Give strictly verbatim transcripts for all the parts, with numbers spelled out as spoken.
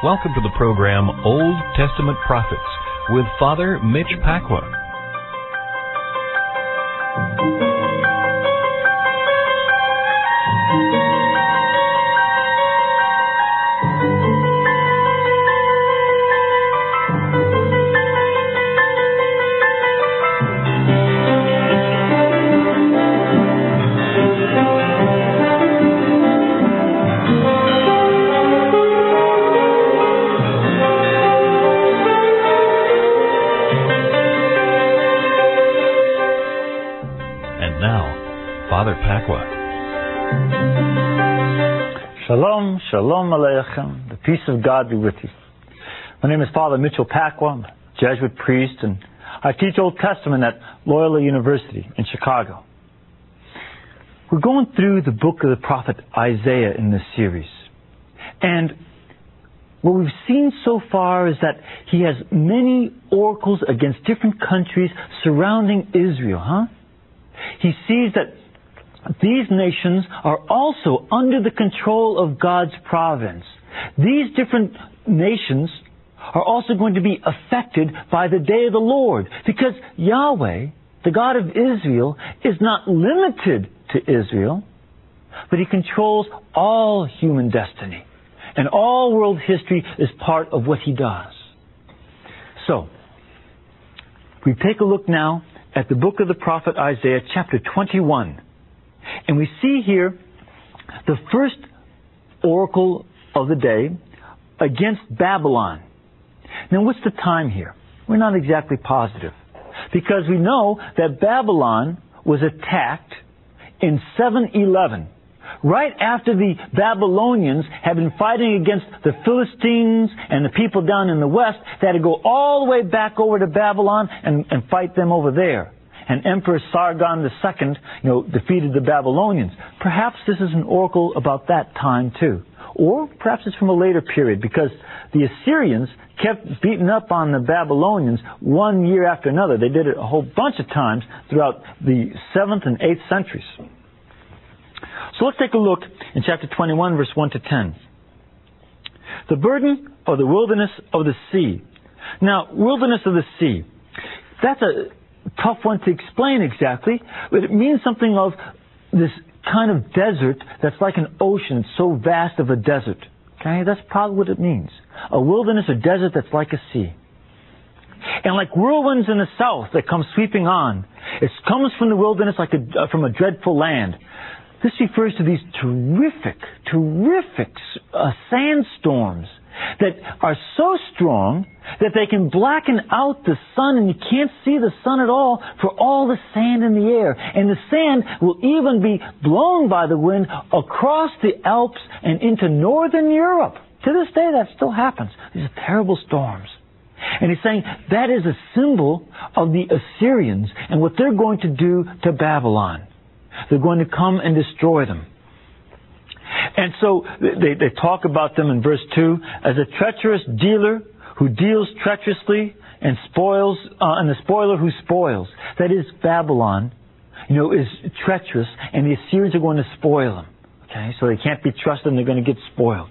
Welcome to the program Old Testament Prophets with Father Mitch Pacwa. Father Pacwa. Shalom, shalom aleichem. The peace of God be with you. My name is Father Mitchell Pacwa. I'm a Jesuit priest, and I teach Old Testament at Loyola University in Chicago. We're going through the book of the prophet Isaiah in this series. And what we've seen so far is that he has many oracles against different countries surrounding Israel, huh? He sees that these nations are also under the control of God's providence. These different nations are also going to be affected by the day of the Lord, because Yahweh, the God of Israel, is not limited to Israel, but He controls all human destiny. And all world history is part of what He does. So, we take a look now at the book of the prophet Isaiah, chapter twenty-one. And we see here the first oracle of the day against Babylon. Now, what's the time here? We're not exactly positive, because we know that Babylon was attacked in seven eleven, right after the Babylonians had been fighting against the Philistines and the people down in the west. They had to go all the way back over to Babylon and, and fight them over there. And Emperor Sargon the Second, you know, defeated the Babylonians. Perhaps this is an oracle about that time too. Or perhaps it's from a later period, because the Assyrians kept beating up on the Babylonians one year after another. They did it a whole bunch of times throughout the seventh and eighth centuries. So let's take a look in chapter twenty-one, verse one to ten. The burden of the wilderness of the sea. Now, wilderness of the sea, that's a tough one to explain exactly, but it means something of this kind of desert that's like an ocean, so vast of a desert. Okay, that's probably what it means. A wilderness or desert that's like a sea. And like whirlwinds in the south that come sweeping on, it comes from the wilderness like a, uh, from a dreadful land. This refers to these terrific, terrific uh, sandstorms that are so strong that they can blacken out the sun, and you can't see the sun at all for all the sand in the air. And the sand will even be blown by the wind across the Alps and into northern Europe. To this day, that still happens. These are terrible storms. And he's saying that is a symbol of the Assyrians and what they're going to do to Babylon. They're going to come and destroy them. And so they, they talk about them in verse two as a treacherous dealer who deals treacherously and spoils, uh, and the spoiler who spoils. That is, Babylon, you know, is treacherous, and the Assyrians are going to spoil them. Okay, so they can't be trusted, and they're going to get spoiled.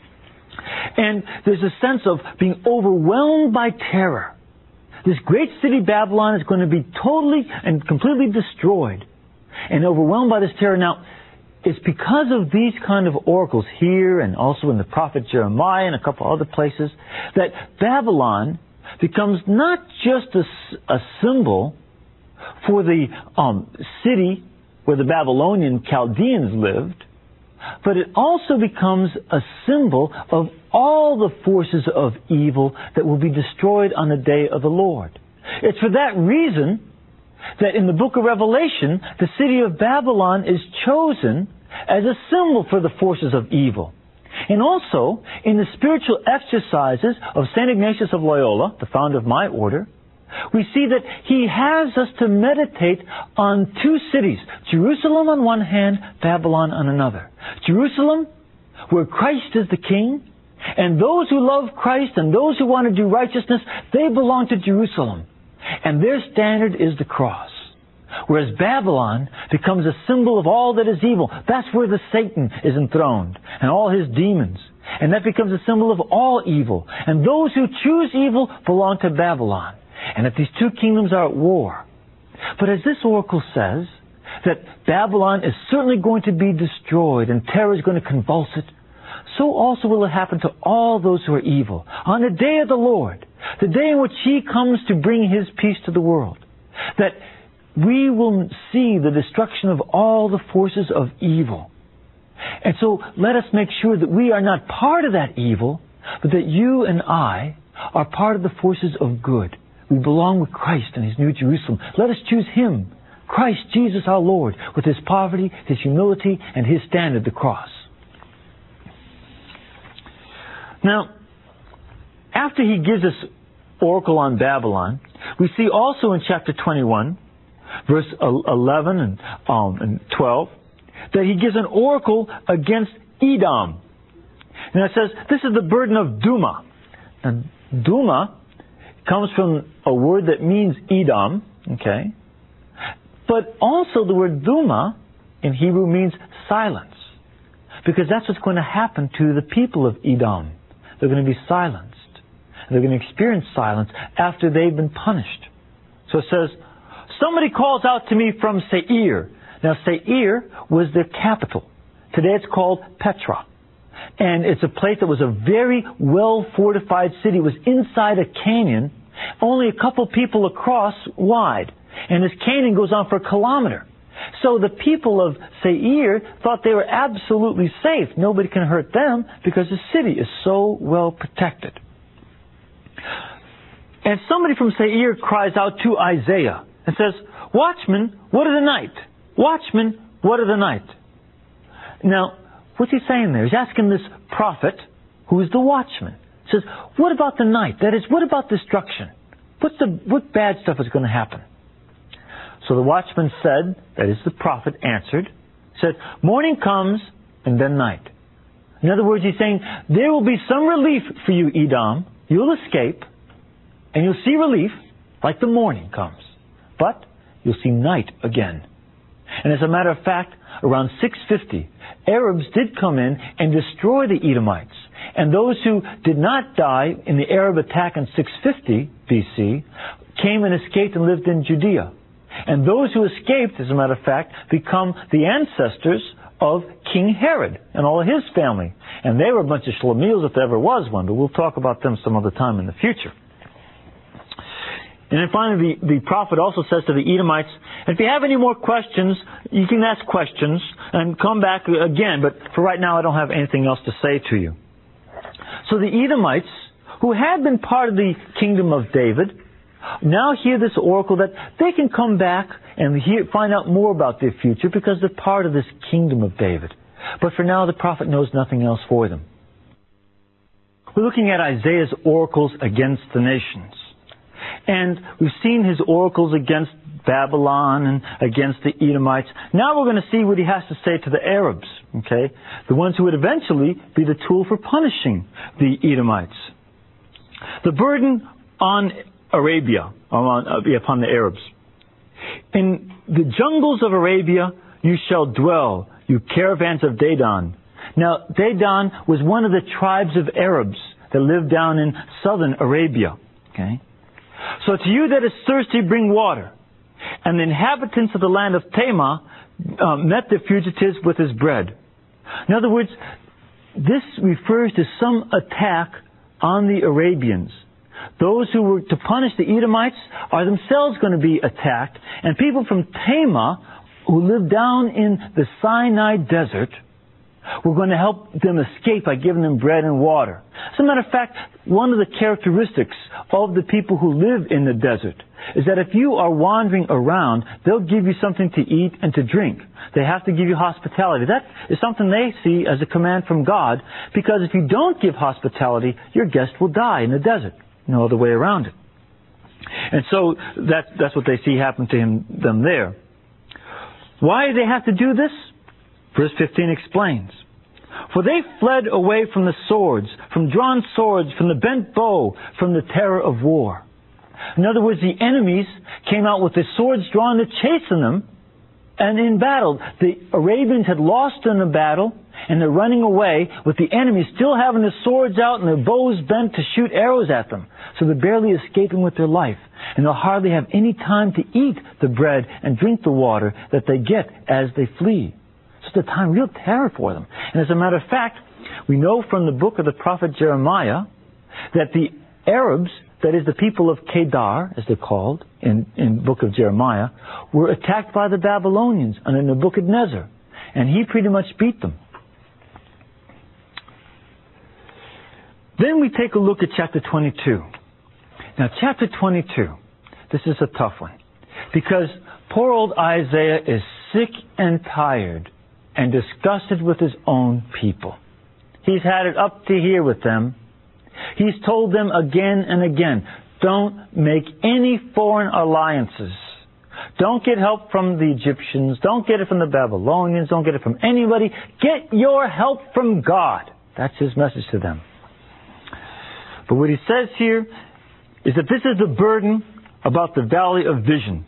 And there's a sense of being overwhelmed by terror. This great city, Babylon, is going to be totally and completely destroyed and overwhelmed by this terror. Now, it's because of these kind of oracles here and also in the prophet Jeremiah and a couple other places that Babylon becomes not just a, a symbol for the um, city where the Babylonian Chaldeans lived, but it also becomes a symbol of all the forces of evil that will be destroyed on the day of the Lord. It's for that reason that in the book of Revelation, the city of Babylon is chosen as a symbol for the forces of evil. And also, in the spiritual exercises of Saint Ignatius of Loyola, the founder of my order, we see that he has us to meditate on two cities, Jerusalem on one hand, Babylon on another. Jerusalem, where Christ is the King, and those who love Christ and those who want to do righteousness, they belong to Jerusalem. And their standard is the cross. Whereas Babylon becomes a symbol of all that is evil. That's where the Satan is enthroned and all his demons. And that becomes a symbol of all evil. And those who choose evil belong to Babylon. And that these two kingdoms are at war. But as this oracle says, that Babylon is certainly going to be destroyed and terror is going to convulse it, so also will it happen to all those who are evil. On the day of the Lord, the day in which He comes to bring His peace to the world, that we will see the destruction of all the forces of evil. And so let us make sure that we are not part of that evil, but that you and I are part of the forces of good. We belong with Christ in His New Jerusalem. Let us choose Him, Christ Jesus our Lord, with His poverty, His humility, and His standard, the cross. Now, after He gives us oracle on Babylon, we see also in chapter twenty-one, verse eleven and, um, and twelve, that He gives an oracle against Edom. And it says, this is the burden of Duma. And Duma comes from a word that means Edom, okay? But also the word Duma in Hebrew means silence. Because that's what's going to happen to the people of Edom. They're going to be silenced. They're going to experience silence after they've been punished. So it says, somebody calls out to me from Seir. Now Seir was their capital. Today it's called Petra. And it's a place that was a very well-fortified city. It was inside a canyon, only a couple people across wide. And this canyon goes on for a kilometer. So the people of Seir thought they were absolutely safe. Nobody can hurt them because the city is so well protected. And somebody from Seir cries out to Isaiah and says, Watchman, what of the night? Watchman, what of the night? Now, what's he saying there? He's asking this prophet, who is the watchman. He says, what about the night? That is, what about destruction? What's the, what bad stuff is going to happen? So the watchman said, that is the prophet answered, said, morning comes and then night. In other words, he's saying, there will be some relief for you, Edom. You'll escape, and you'll see relief like the morning comes. But you'll see night again. And as a matter of fact, around six fifty, Arabs did come in and destroy the Edomites. And those who did not die in the Arab attack in six fifty B C came and escaped and lived in Judea. And those who escaped, as a matter of fact, become the ancestors of King Herod and all of his family. And they were a bunch of schlemiels if there ever was one, but we'll talk about them some other time in the future. And then finally, the, the prophet also says to the Edomites, if you have any more questions, you can ask questions and come back again. But for right now, I don't have anything else to say to you. So the Edomites, who had been part of the kingdom of David, now hear this oracle that they can come back and hear, find out more about their future because they're part of this kingdom of David. But for now, the prophet knows nothing else for them. We're looking at Isaiah's oracles against the nations. And we've seen his oracles against Babylon and against the Edomites. Now we're going to see what he has to say to the Arabs, okay? The ones who would eventually be the tool for punishing the Edomites. The burden on Arabia, on, uh, upon the Arabs. In the jungles of Arabia you shall dwell, you caravans of Dedan. Now, Dedan was one of the tribes of Arabs that lived down in southern Arabia, okay? So to you that is thirsty, bring water. And the inhabitants of the land of Tema uh, met the fugitives with his bread. In other words, this refers to some attack on the Arabians. Those who were to punish the Edomites are themselves going to be attacked. And people from Tema, who live down in the Sinai desert, we're going to help them escape by giving them bread and water. As a matter of fact, one of the characteristics of the people who live in the desert is that if you are wandering around, they'll give you something to eat and to drink. They have to give you hospitality. That is something they see as a command from God, because if you don't give hospitality, your guest will die in the desert. No other way around it. And so that, that's what they see happen to him, them there. Why do they have to do this? Verse fifteen explains. For they fled away from the swords, from drawn swords, from the bent bow, from the terror of war. In other words, the enemies came out with their swords drawn to chasten them. And in battle, the Arabians had lost in the battle, and they're running away with the enemies still having their swords out and their bows bent to shoot arrows at them. So they're barely escaping with their life. And they'll hardly have any time to eat the bread and drink the water that they get as they flee. So it's a time of real terror for them. And as a matter of fact, we know from the book of the prophet Jeremiah that the Arabs, that is the people of Kedar, as they're called in, in the book of Jeremiah, were attacked by the Babylonians under Nebuchadnezzar. And he pretty much beat them. Then we take a look at chapter twenty-two. Now, chapter twenty-two, this is a tough one. Because poor old Isaiah is sick and tired and disgusted with his own people. He's had it up to here with them. He's told them again and again, don't make any foreign alliances. Don't get help from the Egyptians. Don't get it from the Babylonians. Don't get it from anybody. Get your help from God. That's his message to them. But what he says here is that this is the burden about the valley of vision.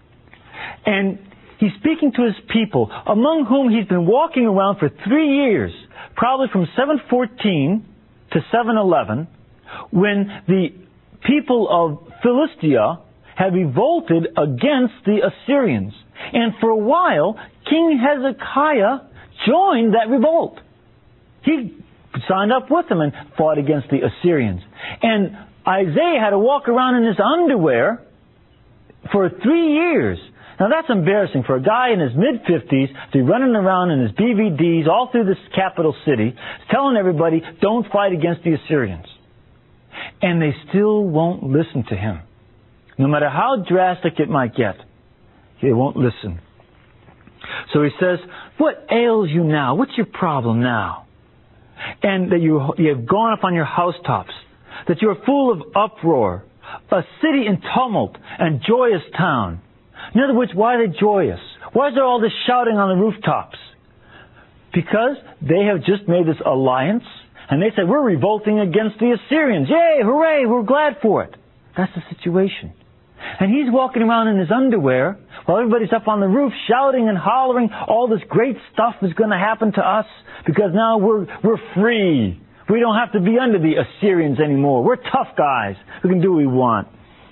And he's speaking to his people, among whom he's been walking around for three years, probably from seven fourteen to seven eleven, when the people of Philistia had revolted against the Assyrians. And for a while, King Hezekiah joined that revolt. He signed up with them and fought against the Assyrians. And Isaiah had to walk around in his underwear for three years. Now that's embarrassing for a guy in his mid-fifties to be running around in his B V Ds all through this capital city, telling everybody, don't fight against the Assyrians. And they still won't listen to him. No matter how drastic it might get, they won't listen. So he says, what ails you now? What's your problem now? And that you, you have gone up on your housetops, that you're full of uproar, a city in tumult and joyous town. In other words, why are they joyous? Why is there all this shouting on the rooftops? Because they have just made this alliance, and they said, we're revolting against the Assyrians. Yay, hooray, we're glad for it. That's the situation. And he's walking around in his underwear while everybody's up on the roof shouting and hollering, all this great stuff is going to happen to us because now we're, we're free. We don't have to be under the Assyrians anymore. We're tough guys who can do what we want.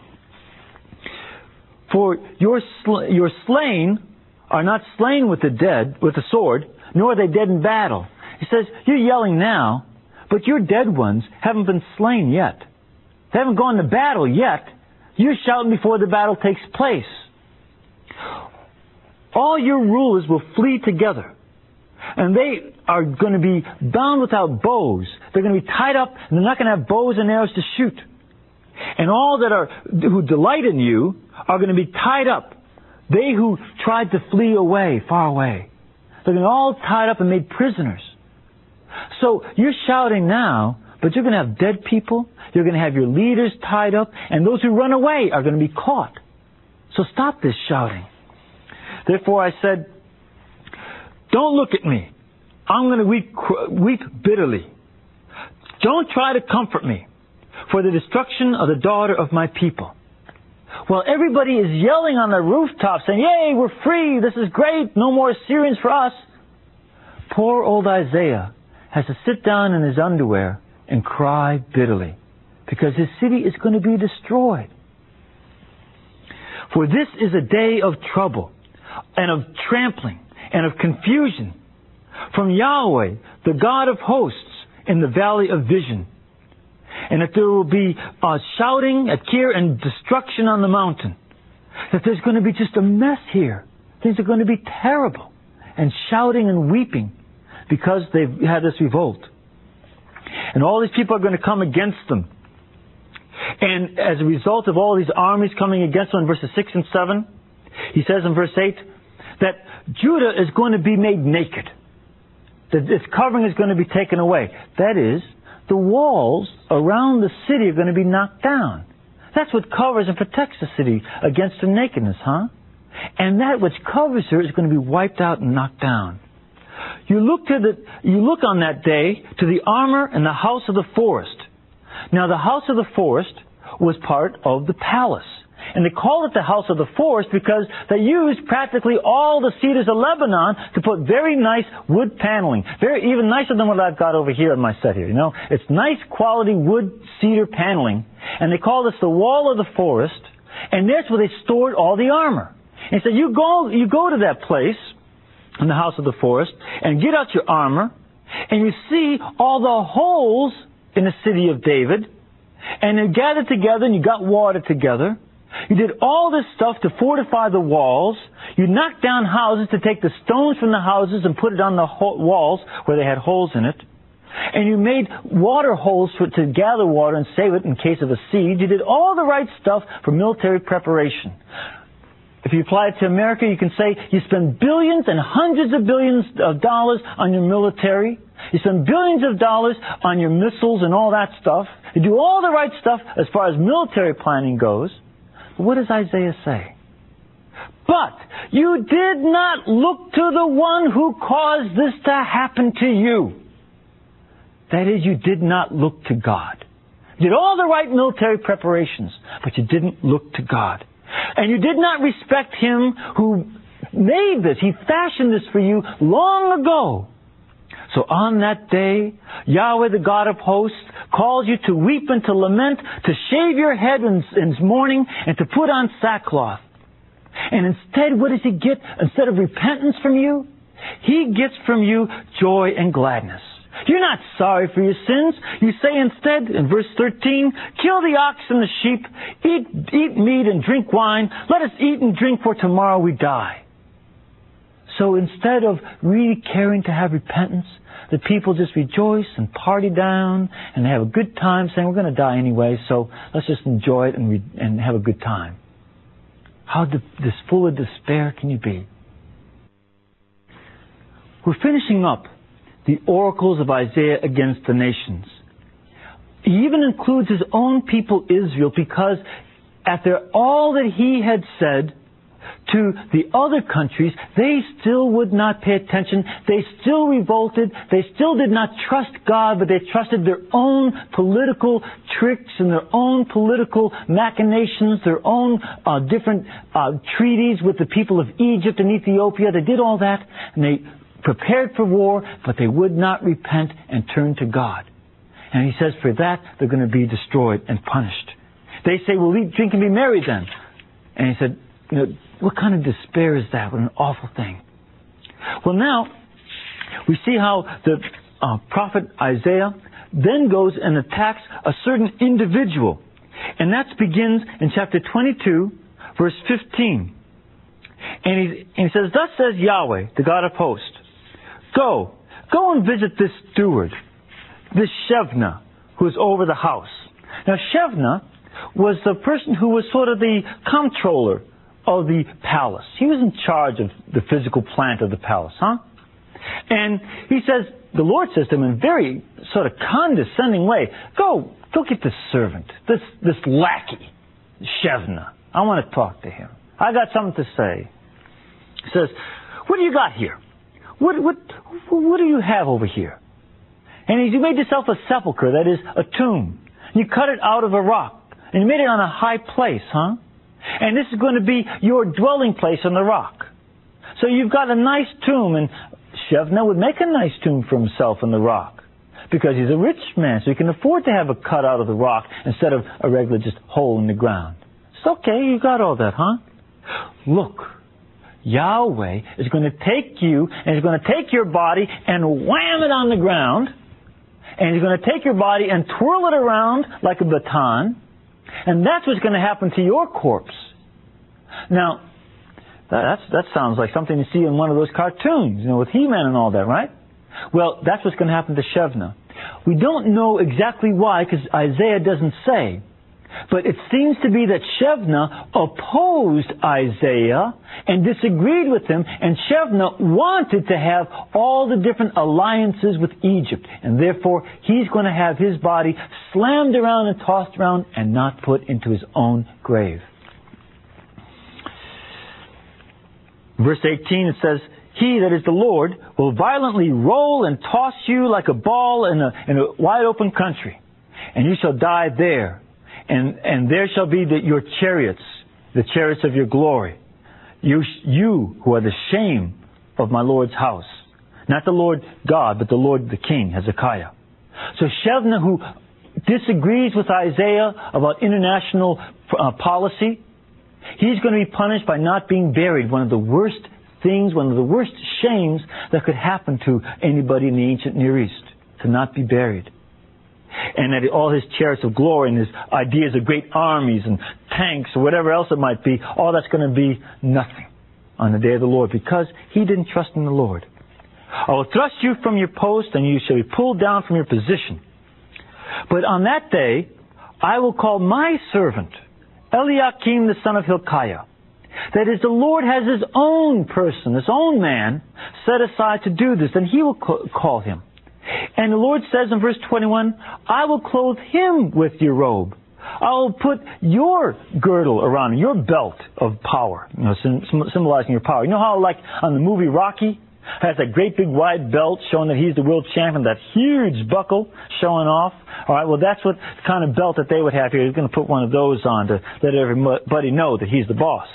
For your, sl- your slain are not slain with the dead, with the sword, nor are they dead in battle. He says, you're yelling now, but your dead ones haven't been slain yet. They haven't gone to battle yet. You're shouting before the battle takes place. All your rulers will flee together. And they are going to be bound without bows. They're going to be tied up, and they're not going to have bows and arrows to shoot. And all that are who delight in you are going to be tied up. They who tried to flee away, far away. They're going to be all tied up and made prisoners. So you're shouting now, but you're going to have dead people. You're going to have your leaders tied up, and those who run away are going to be caught. So stop this shouting. Therefore I said, don't look at me. I'm going to weep, weep bitterly. Don't try to comfort me for the destruction of the daughter of my people. Well, everybody is yelling on the rooftops saying, yay, we're free. This is great. No more Assyrians for us. Poor old Isaiah has to sit down in his underwear and cry bitterly because his city is going to be destroyed. For this is a day of trouble and of trampling and of confusion from Yahweh, the God of hosts, in the valley of vision. And that there will be uh, shouting at Kir and destruction on the mountain. That there's going to be just a mess here. Things are going to be terrible. And shouting and weeping because they've had this revolt. And all these people are going to come against them. And as a result of all these armies coming against them in verses six and seven, he says in verse eight that Judah is going to be made naked. That its covering is going to be taken away. That is, the walls around the city are going to be knocked down. That's what covers and protects the city against her nakedness, huh? And that which covers her is going to be wiped out and knocked down. You look to the, you look on that day to the armor and the house of the forest. Now the house of the forest was part of the palace. And they called it the House of the Forest because they used practically all the cedars of Lebanon to put very nice wood paneling. Very, even nicer than what I've got over here in my set here, you know. It's nice quality wood cedar paneling. And they called this the Wall of the Forest. And that's where they stored all the armor. And so you go, you go to that place in the House of the Forest and get out your armor. And you see all the holes in the city of David. And you gathered together and you got water together. You did all this stuff to fortify the walls. You knocked down houses to take the stones from the houses and put it on the ho- walls where they had holes in it. And you made water holes for, to gather water and save it in case of a siege. You did all the right stuff for military preparation. If you apply it to America, you can say you spend billions and hundreds of billions of dollars on your military. You spend billions of dollars on your missiles and all that stuff. You do all the right stuff as far as military planning goes. What does Isaiah say? But you did not look to the one who caused this to happen to you. That is, you did not look to God. You did all the right military preparations, but you didn't look to God. And you did not respect Him who made this. He fashioned this for you long ago. So on that day, Yahweh, the God of hosts, calls you to weep and to lament, to shave your head in, in mourning, and to put on sackcloth. And instead, what does He get? Instead of repentance from you, He gets from you joy and gladness. You're not sorry for your sins. You say instead, in verse thirteen, kill the ox and the sheep, eat, eat meat and drink wine. Let us eat and drink, for tomorrow we die. So instead of really caring to have repentance, the people just rejoice and party down and have a good time, saying, we're going to die anyway, so let's just enjoy it and, re- and have a good time. How de- this full of despair can you be? We're finishing up the oracles of Isaiah against the nations. He even includes his own people Israel, because after all that he had said to the other countries, they still would not pay attention. They still revolted. They still did not trust God, but they trusted their own political tricks and their own political machinations, their own uh, different uh, treaties with the people of Egypt and Ethiopia. They did all that, and they prepared for war, but they would not repent and turn to God. And he says for that, they're going to be destroyed and punished. They say, well, eat, drink, and be merry then. And he said, you know, what kind of despair is that? What an awful thing. Well, now, we see how the uh, prophet Isaiah then goes and attacks a certain individual. And that begins in chapter twenty-two, verse fifteen. And he, and he says, thus says Yahweh, the God of hosts, Go, go and visit this steward, this Shebna, who is over the house. Now, Shebna was the person who was sort of the comptroller of the palace. He was in charge of the physical plant of the palace, huh? And he says, the Lord says to him in a very sort of condescending way, go, go get this servant, this, this lackey, Shebna. I want to talk to him. I got something to say. He says, what do you got here? What, what, what do you have over here? And he, you made yourself a sepulcher, that is, a tomb. You cut it out of a rock. And you made it on a high place, huh? And this is going to be your dwelling place on the rock. So you've got a nice tomb, and Shebna would make a nice tomb for himself in the rock, because he's a rich man, so he can afford to have a cut out of the rock instead of a regular just hole in the ground. It's okay, you got all that, huh? Look, Yahweh is going to take you, and he's going to take your body and wham it on the ground, and he's going to take your body and twirl it around like a baton, and that's what's going to happen to your corpse. Now, that's, that sounds like something you see in one of those cartoons, you know, with He-Man and all that, right? Well, that's what's going to happen to Shebna. We don't know exactly why, because Isaiah doesn't say. But it seems to be that Shebna opposed Isaiah and disagreed with him, and Shebna wanted to have all the different alliances with Egypt. And therefore, he's going to have his body slammed around and tossed around and not put into his own grave. Verse eighteen, it says, He, that is the Lord, will violently roll and toss you like a ball in a, in a wide open country, and you shall die there. And, and there shall be the, your chariots, the chariots of your glory. You, you who are the shame of my Lord's house. Not the Lord God, but the Lord the King, Hezekiah. So Shebna, who disagrees with Isaiah about international uh, policy, he's going to be punished by not being buried. One of the worst things, one of the worst shames that could happen to anybody in the ancient Near East, to not be buried. And that all his chariots of glory and his ideas of great armies and tanks or whatever else it might be, all that's going to be nothing on the day of the Lord, because he didn't trust in the Lord. I will thrust you from your post, and you shall be pulled down from your position. But on that day, I will call my servant, Eliakim the son of Hilkiah. That is, the Lord has his own person, his own man, set aside to do this, and he will call him. And the Lord says in verse twenty-one, I will clothe him with your robe. I will put your girdle around him, your belt of power, you know, symbolizing your power. You know how, like, on the movie Rocky, has that great big wide belt showing that he's the world champion, that huge buckle showing off? All right, well, that's what kind of belt that they would have here. He's going to put one of those on to let everybody know that he's the boss.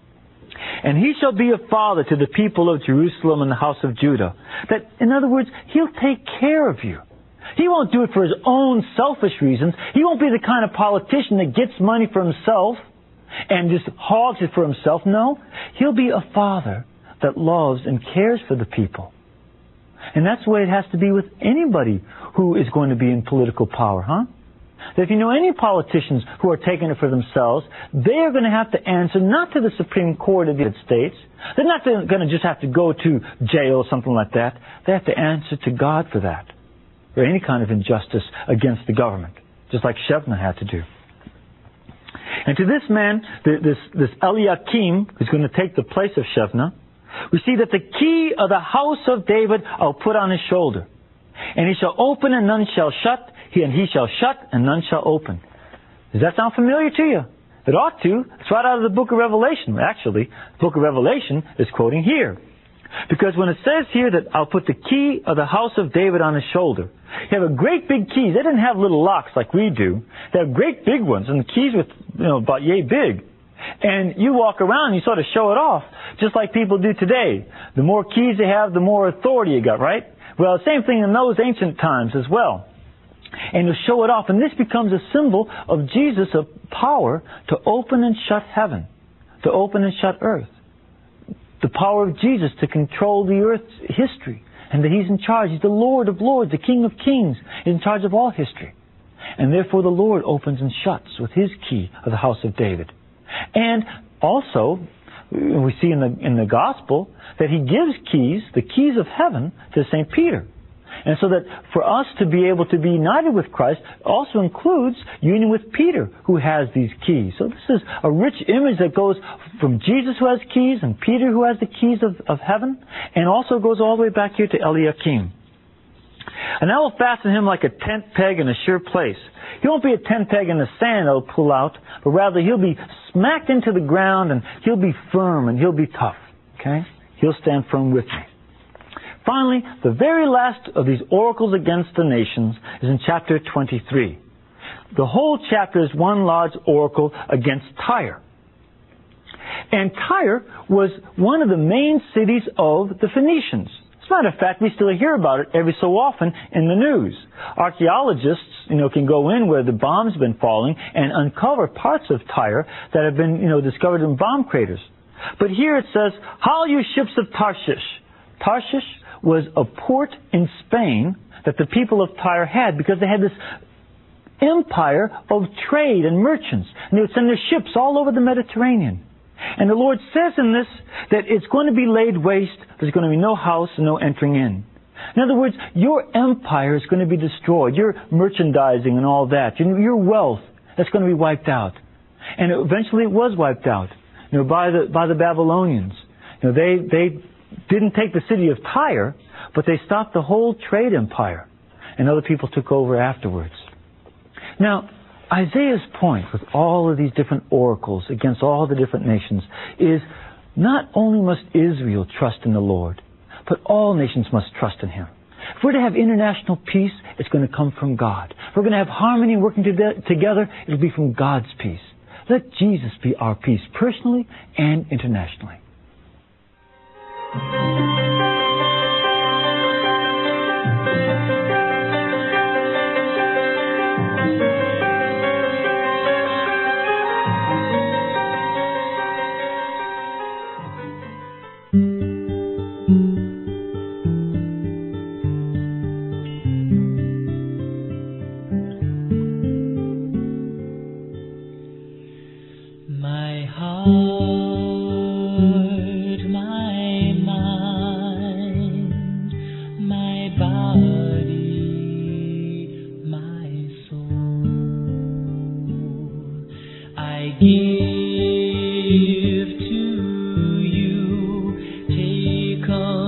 And he shall be a father to the people of Jerusalem and the house of Judah. That, in other words, he'll take care of you. He won't do it for his own selfish reasons. He won't be the kind of politician that gets money for himself and just hogs it for himself. No, he'll be a father that loves and cares for the people. And that's the way it has to be with anybody who is going to be in political power, huh? That if you know any politicians who are taking it for themselves, they are going to have to answer not to the Supreme Court of the United States. They're not going to just have to go to jail or something like that. They have to answer to God for that, or any kind of injustice against the government, just like Shebna had to do. And to this man, this, this Eliakim, who's going to take the place of Shebna, we see that the key of the house of David I'll put on his shoulder. And he shall open and none shall shut, and he shall shut and none shall open. Does that sound familiar to you? It ought to. It's right out of the book of Revelation. Actually, the book of Revelation is quoting here. Because when it says here that I'll put the key of the house of David on his shoulder, you have a great big keys. They didn't have little locks like we do. They have great big ones, and the keys were, you know, about yay big. And you walk around and you sort of show it off, just like people do today. The more keys they have, the more authority you got, right? Well, the same thing in those ancient times as well. And you show it off. And this becomes a symbol of Jesus' of power to open and shut heaven, to open and shut earth. The power of Jesus to control the earth's history. And that He's in charge. He's the Lord of lords, the King of kings. He's in charge of all history. And therefore the Lord opens and shuts with His key of the house of David. And also, we see in the, in the Gospel that He gives keys, the keys of heaven, to Saint Peter. And so that for us to be able to be united with Christ also includes union with Peter, who has these keys. So this is a rich image that goes from Jesus, who has keys, and Peter, who has the keys of, of heaven, and also goes all the way back here to Eliakim. And I will fasten him like a tent peg in a sure place. He won't be a tent peg in the sand that will pull out, but rather he'll be smacked into the ground, and he'll be firm, and he'll be tough. Okay? He'll stand firm with me. Finally, the very last of these oracles against the nations is in chapter twenty-three. The whole chapter is one large oracle against Tyre. And Tyre was one of the main cities of the Phoenicians. As a matter of fact, we still hear about it every so often in the news. Archaeologists, you know, can go in where the bombs have been falling and uncover parts of Tyre that have been, you know, discovered in bomb craters. But here it says, "Howl, you ships of Tarshish." Tarshish was a port in Spain that the people of Tyre had because they had this empire of trade and merchants. And they would send their ships all over the Mediterranean. And the Lord says in this that it's going to be laid waste. There's going to be no house and no entering in. In other words, your empire is going to be destroyed. Your merchandising and all that. Your wealth, that's going to be wiped out. And eventually it was wiped out, you know, by the by the Babylonians. You know, they they didn't take the city of Tyre, but they stopped the whole trade empire. And other people took over afterwards. Now, Isaiah's point with all of these different oracles against all the different nations is not only must Israel trust in the Lord, but all nations must trust in Him. If we're to have international peace, it's going to come from God. If we're going to have harmony and working to- together, it'll be from God's peace. Let Jesus be our peace, personally and internationally. My heart, my mind, my body, my soul, I give to you. Take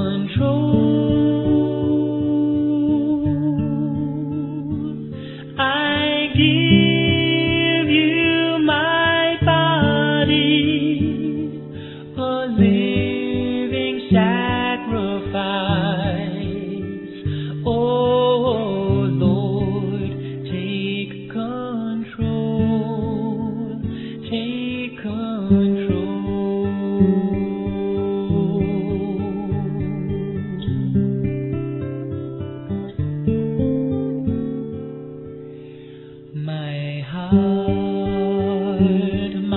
control. I give you my body, a living sacrifice. Oh Lord, take control, take control. My heart,